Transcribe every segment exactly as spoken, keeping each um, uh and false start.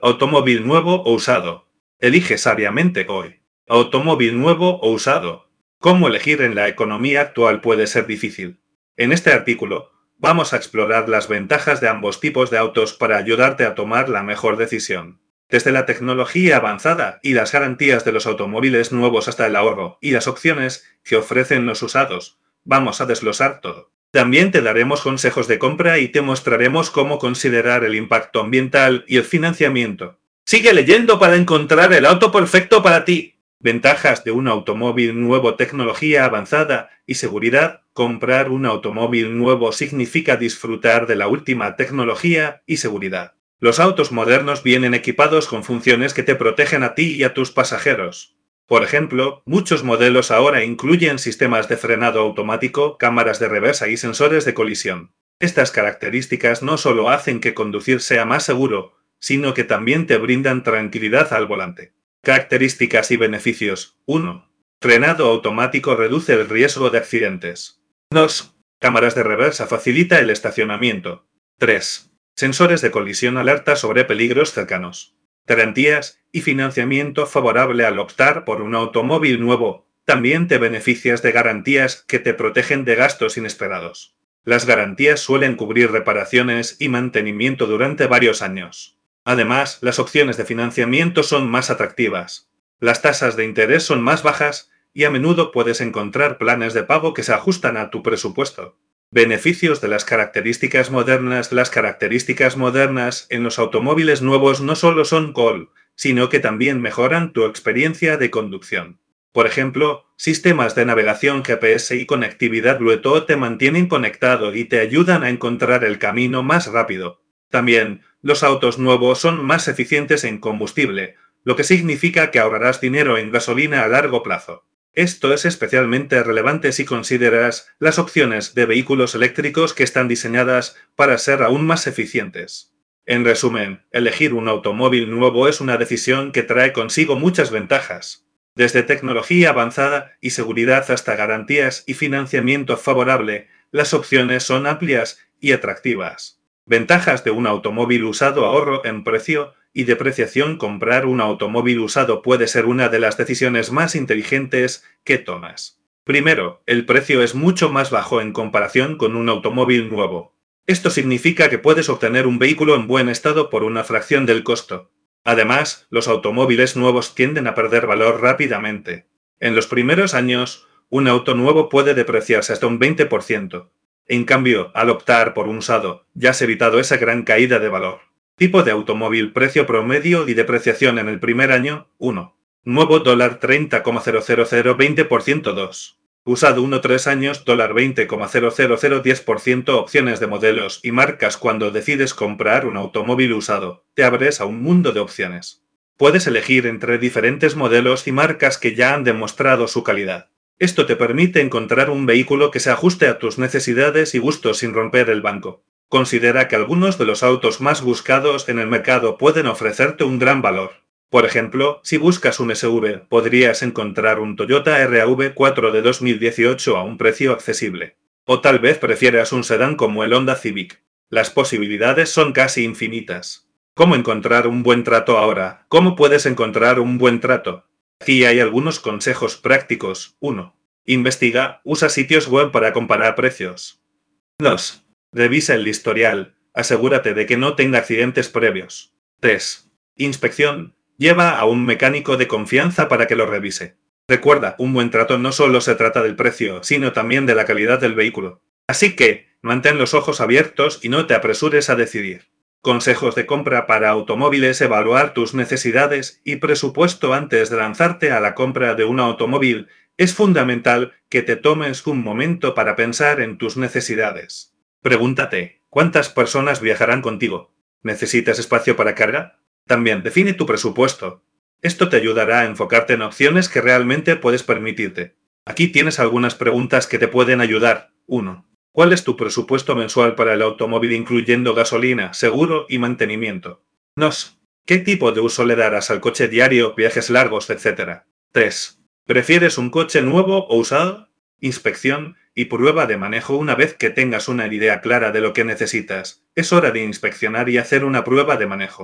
Automóvil nuevo o usado. Elige sabiamente hoy. Automóvil nuevo o usado. Cómo elegir en la economía actual puede ser difícil. En este artículo, vamos a explorar las ventajas de ambos tipos de autos para ayudarte a tomar la mejor decisión. Desde la tecnología avanzada y las garantías de los automóviles nuevos hasta el ahorro y las opciones que ofrecen los usados, vamos a desglosar todo. También te daremos consejos de compra y te mostraremos cómo considerar el impacto ambiental y el financiamiento. Sigue leyendo para encontrar el auto perfecto para ti. Ventajas de un automóvil nuevo: tecnología avanzada y seguridad. Comprar un automóvil nuevo significa disfrutar de la última tecnología y seguridad. Los autos modernos vienen equipados con funciones que te protegen a ti y a tus pasajeros. Por ejemplo, muchos modelos ahora incluyen sistemas de frenado automático, cámaras de reversa y sensores de colisión. Estas características no solo hacen que conducir sea más seguro, sino que también te brindan tranquilidad al volante. Características y beneficios. uno. Frenado automático reduce el riesgo de accidentes. dos. Cámaras de reversa facilita el estacionamiento. tres. Sensores de colisión alerta sobre peligros cercanos. Garantías y financiamiento favorable al optar por un automóvil nuevo. También te beneficias de garantías que te protegen de gastos inesperados. Las garantías suelen cubrir reparaciones y mantenimiento durante varios años. Además, las opciones de financiamiento son más atractivas. Las tasas de interés son más bajas y a menudo puedes encontrar planes de pago que se ajustan a tu presupuesto. Beneficios de las características modernas. Las características modernas en los automóviles nuevos no solo son cool, sino que también mejoran tu experiencia de conducción. Por ejemplo, sistemas de navegación G P S y conectividad Bluetooth te mantienen conectado y te ayudan a encontrar el camino más rápido. También, los autos nuevos son más eficientes en combustible, lo que significa que ahorrarás dinero en gasolina a largo plazo. Esto es especialmente relevante si consideras las opciones de vehículos eléctricos que están diseñadas para ser aún más eficientes. En resumen, elegir un automóvil nuevo es una decisión que trae consigo muchas ventajas. Desde tecnología avanzada y seguridad hasta garantías y financiamiento favorable, las opciones son amplias y atractivas. Ventajas de un automóvil usado: ahorro en precio y depreciación. Comprar un automóvil usado puede ser una de las decisiones más inteligentes que tomas. Primero, el precio es mucho más bajo en comparación con un automóvil nuevo. Esto significa que puedes obtener un vehículo en buen estado por una fracción del costo. Además, los automóviles nuevos tienden a perder valor rápidamente. En los primeros años, un auto nuevo puede depreciarse hasta un veinte por ciento. En cambio, al optar por un usado, ya has evitado esa gran caída de valor. Tipo de automóvil: precio promedio y depreciación en el primer año: uno. Nuevo treinta coma cero cero cero veinte por ciento. dos. Usado uno tres años veinte coma cero cero cero diez por ciento. Opciones de modelos y marcas. Cuando decides comprar un automóvil usado, te abres a un mundo de opciones. Puedes elegir entre diferentes modelos y marcas que ya han demostrado su calidad. Esto te permite encontrar un vehículo que se ajuste a tus necesidades y gustos sin romper el banco. Considera que algunos de los autos más buscados en el mercado pueden ofrecerte un gran valor. Por ejemplo, si buscas un S U V, podrías encontrar un Toyota R A V cuatro de dos mil dieciocho a un precio accesible. O tal vez prefieras un sedán como el Honda Civic. Las posibilidades son casi infinitas. ¿Cómo encontrar un buen trato ahora? ¿Cómo puedes encontrar un buen trato? Aquí hay algunos consejos prácticos. uno. Investiga, usa sitios web para comparar precios. dos. Revisa el historial, asegúrate de que no tenga accidentes previos. tres. Inspección, lleva a un mecánico de confianza para que lo revise. Recuerda, un buen trato no solo se trata del precio, sino también de la calidad del vehículo. Así que, mantén los ojos abiertos y no te apresures a decidir. Consejos de compra para automóviles: evaluar tus necesidades y presupuesto antes de lanzarte a la compra de un automóvil. Es fundamental que te tomes un momento para pensar en tus necesidades. Pregúntate, ¿cuántas personas viajarán contigo? ¿Necesitas espacio para carga? También define tu presupuesto. Esto te ayudará a enfocarte en opciones que realmente puedes permitirte. Aquí tienes algunas preguntas que te pueden ayudar. uno. ¿Cuál es tu presupuesto mensual para el automóvil incluyendo gasolina, seguro y mantenimiento? dos. ¿Qué tipo de uso le darás al coche diario, viajes largos, etcétera? tres. ¿Prefieres un coche nuevo o usado? Inspección y prueba de manejo. Una vez que tengas una idea clara de lo que necesitas, es hora de inspeccionar y hacer una prueba de manejo.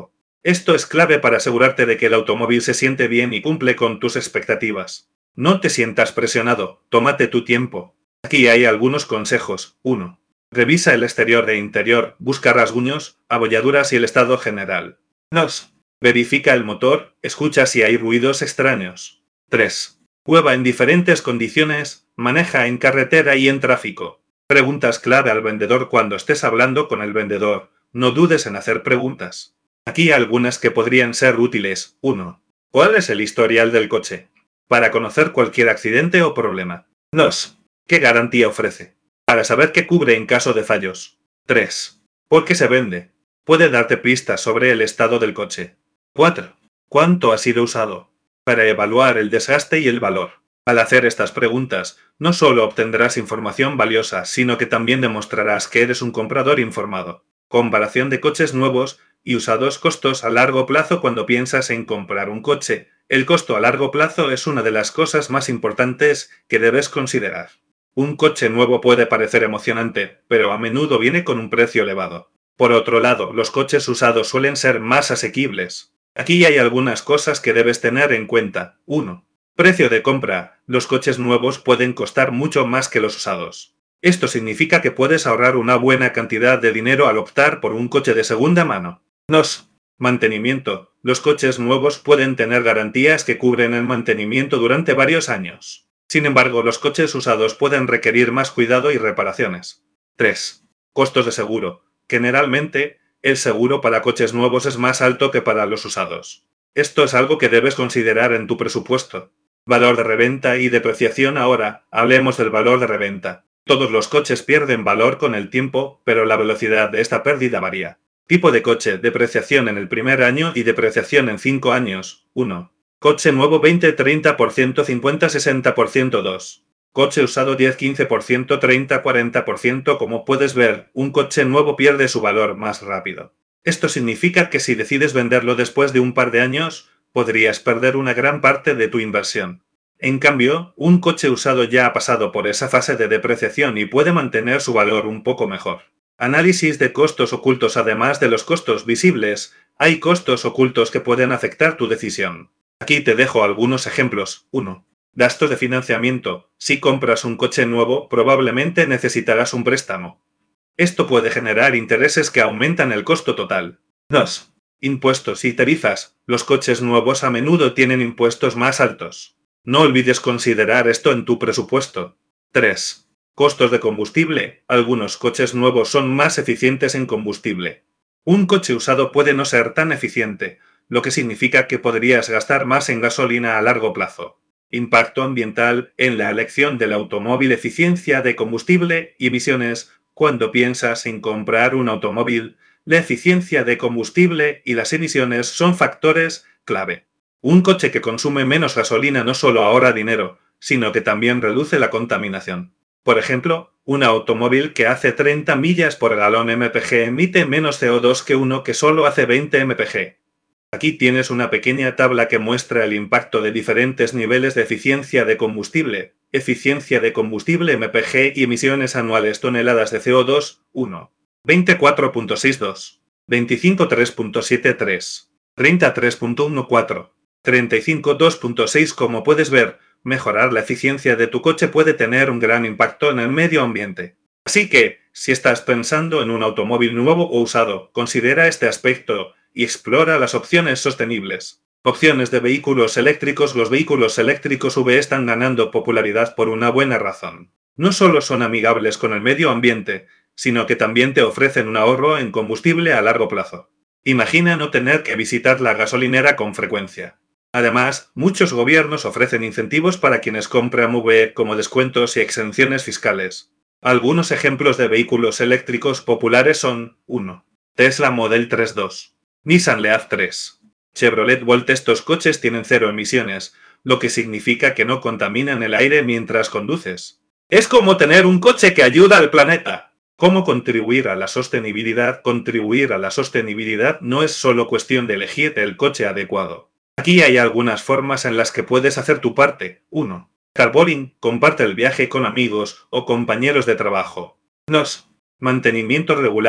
Esto es clave para asegurarte de que el automóvil se siente bien y cumple con tus expectativas. No te sientas presionado, tómate tu tiempo. Aquí hay algunos consejos. uno. Revisa el exterior e interior, busca rasguños, abolladuras y el estado general. dos. Verifica el motor, escucha si hay ruidos extraños. tres. Prueba en diferentes condiciones, maneja en carretera y en tráfico. Preguntas clave al vendedor cuando estés hablando con el vendedor. No dudes en hacer preguntas. Aquí algunas que podrían ser útiles. uno. ¿Cuál es el historial del coche? Para conocer cualquier accidente o problema. dos. ¿Qué garantía ofrece? Para saber qué cubre en caso de fallos. tres. ¿Por qué se vende? Puede darte pistas sobre el estado del coche. cuatro. ¿Cuánto ha sido usado? Para evaluar el desgaste y el valor. Al hacer estas preguntas, no solo obtendrás información valiosa, sino que también demostrarás que eres un comprador informado. Comparación de coches nuevos y usados. Costos a largo plazo. Cuando piensas en comprar un coche, el costo a largo plazo es una de las cosas más importantes que debes considerar. Un coche nuevo puede parecer emocionante, pero a menudo viene con un precio elevado. Por otro lado, los coches usados suelen ser más asequibles. Aquí hay algunas cosas que debes tener en cuenta. uno. Precio de compra. Los coches nuevos pueden costar mucho más que los usados. Esto significa que puedes ahorrar una buena cantidad de dinero al optar por un coche de segunda mano. dos. Mantenimiento. Los coches nuevos pueden tener garantías que cubren el mantenimiento durante varios años. Sin embargo, los coches usados pueden requerir más cuidado y reparaciones. tres. Costos de seguro. Generalmente, el seguro para coches nuevos es más alto que para los usados. Esto es algo que debes considerar en tu presupuesto. Valor de reventa y depreciación. Ahora, hablemos del valor de reventa. Todos los coches pierden valor con el tiempo, pero la velocidad de esta pérdida varía. Tipo de coche, depreciación en el primer año y depreciación en cinco años. uno. Coche nuevo veinte a treinta por ciento, cincuenta a sesenta por ciento. dos. Coche usado diez a quince por ciento, treinta a cuarenta por ciento. Como puedes ver, un coche nuevo pierde su valor más rápido. Esto significa que si decides venderlo después de un par de años, podrías perder una gran parte de tu inversión. En cambio, un coche usado ya ha pasado por esa fase de depreciación y puede mantener su valor un poco mejor. Análisis de costos ocultos. Además de los costos visibles, hay costos ocultos que pueden afectar tu decisión. Aquí te dejo algunos ejemplos. uno. Gastos de financiamiento. Si compras un coche nuevo, probablemente necesitarás un préstamo. Esto puede generar intereses que aumentan el costo total. dos. Impuestos y tarifas. Los coches nuevos a menudo tienen impuestos más altos. No olvides considerar esto en tu presupuesto. tres. Costos de combustible. Algunos coches nuevos son más eficientes en combustible. Un coche usado puede no ser tan eficiente, lo que significa que podrías gastar más en gasolina a largo plazo. Impacto ambiental en la elección del automóvil. Eficiencia de combustible y emisiones. Cuando piensas en comprar un automóvil, la eficiencia de combustible y las emisiones son factores clave. Un coche que consume menos gasolina no solo ahorra dinero, sino que también reduce la contaminación. Por ejemplo, un automóvil que hace treinta millas por galón M P G emite menos C O dos que uno que solo hace veinte M P G. Aquí tienes una pequeña tabla que muestra el impacto de diferentes niveles de eficiencia de combustible, eficiencia de combustible M P G y emisiones anuales toneladas de C O dos, uno. veinticuatro punto sesenta y dos, veinticinco tres punto setenta y tres, treinta tres punto catorce, treinta y cinco dos punto seis. Como puedes ver, mejorar la eficiencia de tu coche puede tener un gran impacto en el medio ambiente. Así que, si estás pensando en un automóvil nuevo o usado, considera este aspecto y explora las opciones sostenibles. Opciones de vehículos eléctricos. Los vehículos eléctricos E V están ganando popularidad por una buena razón. No solo son amigables con el medio ambiente, sino que también te ofrecen un ahorro en combustible a largo plazo. Imagina no tener que visitar la gasolinera con frecuencia. Además, muchos gobiernos ofrecen incentivos para quienes compran E V, como descuentos y exenciones fiscales. Algunos ejemplos de vehículos eléctricos populares son: uno. Tesla Model tres dos. Nissan Leaf tres. Chevrolet Volt. Estos coches tienen cero emisiones, lo que significa que no contaminan el aire mientras conduces. Es como tener un coche que ayuda al planeta. ¿Cómo contribuir a la sostenibilidad? Contribuir a la sostenibilidad no es solo cuestión de elegir el coche adecuado. Aquí hay algunas formas en las que puedes hacer tu parte. uno. Carpooling. Comparte el viaje con amigos o compañeros de trabajo. dos. Mantenimiento regular.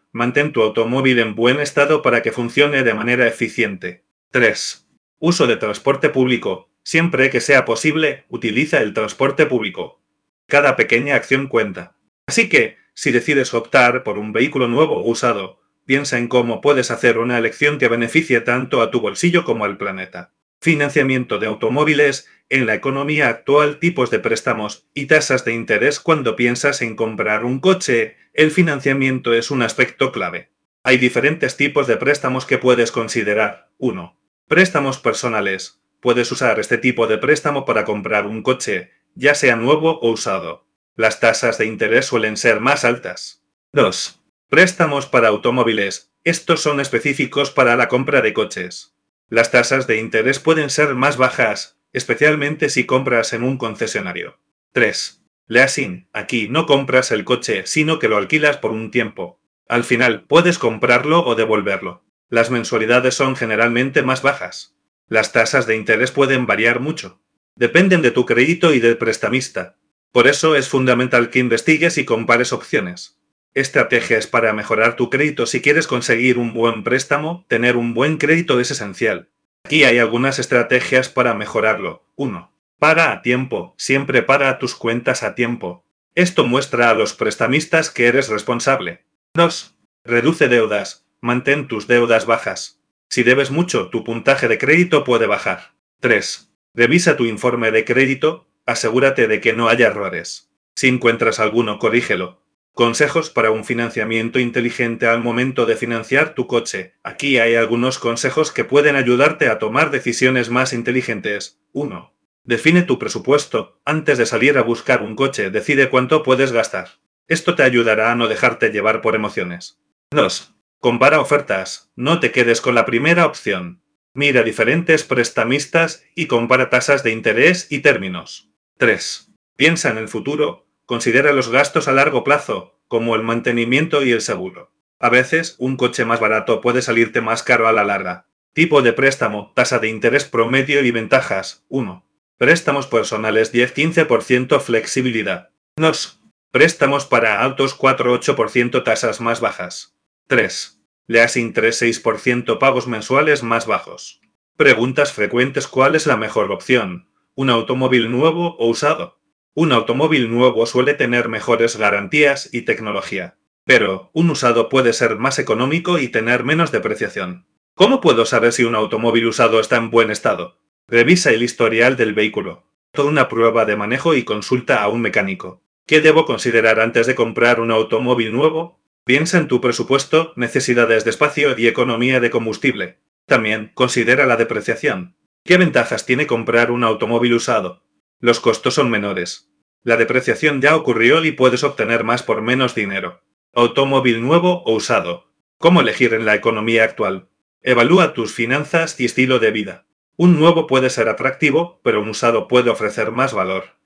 Mantén tu automóvil en buen estado para que funcione de manera eficiente. tres. Uso de transporte público. Siempre que sea posible, utiliza el transporte público. Cada pequeña acción cuenta. Así que, si decides optar por un vehículo nuevo o usado, piensa en cómo puedes hacer una elección que beneficie tanto a tu bolsillo como al planeta. Financiamiento de automóviles. En la economía actual, tipos de préstamos y tasas de interés. Cuando piensas en comprar un coche, el financiamiento es un aspecto clave. Hay diferentes tipos de préstamos que puedes considerar. uno. Préstamos personales. Puedes usar este tipo de préstamo para comprar un coche, ya sea nuevo o usado. Las tasas de interés suelen ser más altas. dos. Préstamos para automóviles. Estos son específicos para la compra de coches. Las tasas de interés pueden ser más bajas, especialmente si compras en un concesionario. tres. Leasing. Aquí no compras el coche, sino que lo alquilas por un tiempo. Al final, puedes comprarlo o devolverlo. Las mensualidades son generalmente más bajas. Las tasas de interés pueden variar mucho. Dependen de tu crédito y del prestamista. Por eso es fundamental que investigues y compares opciones. Estrategias para mejorar tu crédito. Si quieres conseguir un buen préstamo, tener un buen crédito es esencial. Aquí hay algunas estrategias para mejorarlo. uno. Paga a tiempo. Siempre paga tus cuentas a tiempo. Esto muestra a los prestamistas que eres responsable. dos. Reduce deudas. Mantén tus deudas bajas. Si debes mucho, tu puntaje de crédito puede bajar. tres. Revisa tu informe de crédito. Asegúrate de que no haya errores. Si encuentras alguno, corrígelo. Consejos para un financiamiento inteligente al momento de financiar tu coche. Aquí hay algunos consejos que pueden ayudarte a tomar decisiones más inteligentes. uno. Define tu presupuesto. Antes de salir a buscar un coche, decide cuánto puedes gastar. Esto te ayudará a no dejarte llevar por emociones. dos. Compara ofertas. No te quedes con la primera opción. Mira diferentes prestamistas y compara tasas de interés y términos. tres. Piensa en el futuro. Considera los gastos a largo plazo, como el mantenimiento y el seguro. A veces, un coche más barato puede salirte más caro a la larga. Tipo de préstamo, tasa de interés promedio y ventajas. uno. Préstamos personales diez a quince por ciento flexibilidad. dos. Préstamos para autos cuatro a ocho por ciento tasas más bajas. tres. Leasing tres a seis por ciento pagos mensuales más bajos. Preguntas frecuentes: ¿cuál es la mejor opción? ¿Un automóvil nuevo o usado? Un automóvil nuevo suele tener mejores garantías y tecnología, pero un usado puede ser más económico y tener menos depreciación. ¿Cómo puedo saber si un automóvil usado está en buen estado? Revisa el historial del vehículo. Haz una prueba de manejo y consulta a un mecánico. ¿Qué debo considerar antes de comprar un automóvil nuevo? Piensa en tu presupuesto, necesidades de espacio y economía de combustible. También considera la depreciación. ¿Qué ventajas tiene comprar un automóvil usado? Los costos son menores. La depreciación ya ocurrió y puedes obtener más por menos dinero. Automóvil nuevo o usado. ¿Cómo elegir en la economía actual? Evalúa tus finanzas y estilo de vida. Un nuevo puede ser atractivo, pero un usado puede ofrecer más valor.